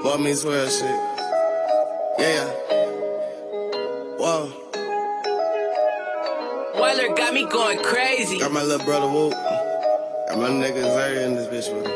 Boy means swear shit. Yeah. Whoa. Weller got me going crazy. Got my little brother Whoop. Got my nigga Zay in this bitch with me.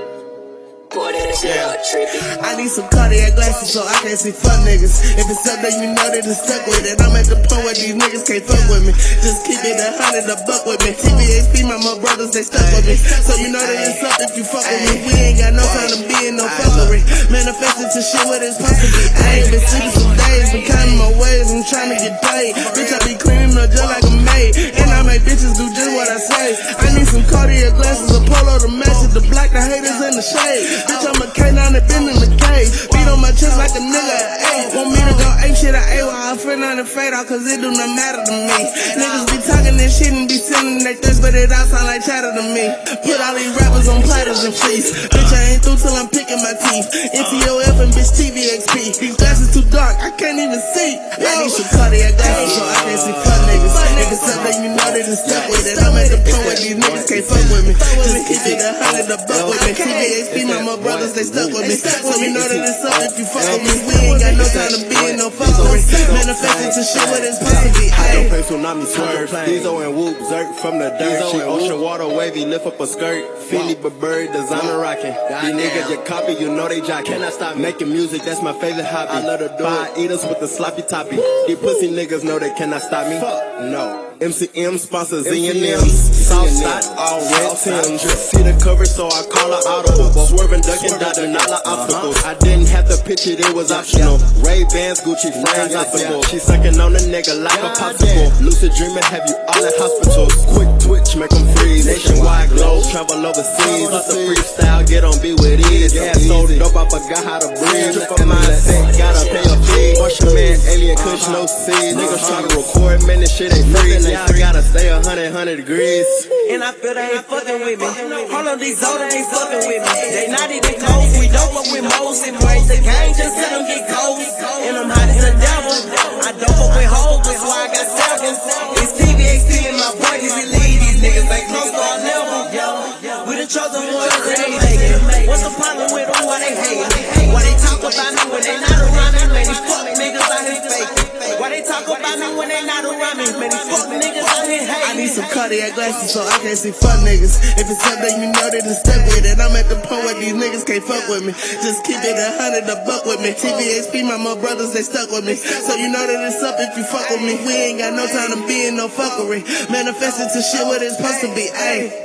Yeah. I need some cardiac glasses so I can't see fuck niggas. If it's something you know that it's stuck with it, I'm at the point where these niggas can't fuck with me. Just keep it 100 a buck with me. TVHP, my brothers, they stuck with me. So you know that it's up if you fuck with me. We ain't got no time to be in no fuckery. Manifesting to shit what it's supposed to be. I ain't been sleeping some days, been counting my ways and trying to get paid. Bitch, I be cleaning up just like a maid. And I make bitches do just what I say. I need some cardiac glasses, a polo to match it, the black, the haters in the shade. Bitch, I'm a K9 that been in the cave. Beat on my chest like a nigga at 8. Want me to go ape shit at 8 while I feel on the fade off, cause it do not matter to me. Niggas be talking this shit and be sending their thirst, but it all sound like chatter to me. Put all these rappers on platters and fleece. Bitch, I ain't through till I'm picking my teeth. NTOF and bitch TVXP. These glasses too dark, I can't even see. I need some cardiac glasses so I can't see fuck niggas. Niggas something you know that it's stuck with it. I'm at the point where these niggas can't fuck with me. Just keep it 100 a buck with me. TVXP, my brothers, they stuck with me. So you know that it's up if you fuck with me. We ain't got no time to be in no fuckery. Manifesting to shit what it's supposed to be. I don't pay tsunami swerve. Diesel and Whoop, Zerk from the dirt. She ocean water wavy, lift up a skirt. Philly Burberry, designer rockin'. These niggas get copy, you know they jock. Cannot stop making music, that's my favorite hobby. I love to do it. Eat us with the sloppy toppy. These pussy niggas know they cannot stop me. No. MCM sponsors Z&M. Southside, all red Tims. See the cover, so I call her audible. Swerving, ducking, dodging, not like obstacles. I didn't have to pitch it, it was optional. Ray-Bans, Gucci frames, optical. She sucking on a nigga like a popsicle. Lucid dreaming, have you all in hospitals. Quick twitch, make them freeze. Nationwide glow, travel overseas. Let the freestyle, get on beat with ease. Gas so dope, I forgot how to breathe. Mindset, gotta pay a fee. Watch your man, alien kush, no seeds. Niggas try to record, man, this shit ain't free. Yeah, I gotta stay 100 degrees. And I feel they ain't fucking with me. All of these older ain't fucking with me. They not even close. We don't fuck with most. Embrace the game, just let them get close. And I'm hot as the devil. I don't fuck with hoes, that's why I got sevens. It's TVXP and my boys, we lead these niggas ain't close to our level. We the chosen ones that ain't making. What's the problem with them? Why they hate me? Why they talk about me when they not around me? Man, these fuck niggas out here faking. Why they talk about me when they not around me? Man, these fuck niggas out here hating. I need some cardiac glasses so I can't see fuck niggas. If it's something you know that it's stuck with it, I'm at the point where these niggas can't fuck with me. Just keep it 100 a buck with me. TVHP, my brothers, they stuck with me. So you know that it's up if you fuck with me. We ain't got no time to be in no fuckery. Manifesting to shit what it's supposed to be, ayy.